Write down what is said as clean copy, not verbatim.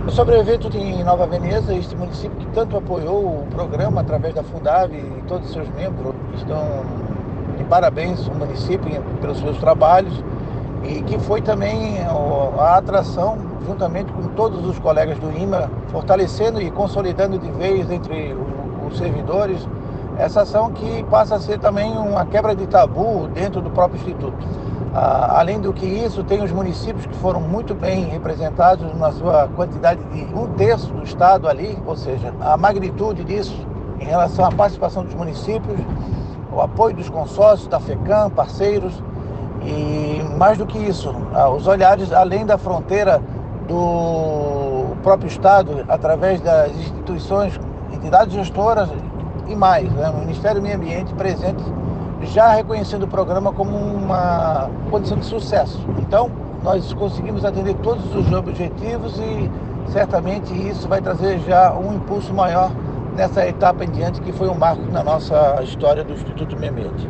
Sobre o evento em Nova Veneza, este município que tanto apoiou o programa através da Fundab e todos os seus membros estão de parabéns o município pelos seus trabalhos e que foi também a atração, juntamente com todos os colegas do IMA, fortalecendo e consolidando de vez entre os servidores essa ação que passa a ser também uma quebra de tabu dentro do próprio Instituto. Além do que isso, tem os municípios que foram muito bem representados na sua quantidade de 1/3 do estado ali, ou seja, a magnitude disso em relação à participação dos municípios, o apoio dos consórcios, da FECAM, parceiros, e mais do que isso, os olhares além da fronteira do próprio estado, através das instituições, entidades gestoras e mais, né? O Ministério do Meio Ambiente presente, já reconhecendo o programa como uma condição de sucesso. Então, nós conseguimos atender todos os objetivos e certamente isso vai trazer já um impulso maior nessa etapa em diante, que foi um marco na nossa história do Instituto Meio Ambiente.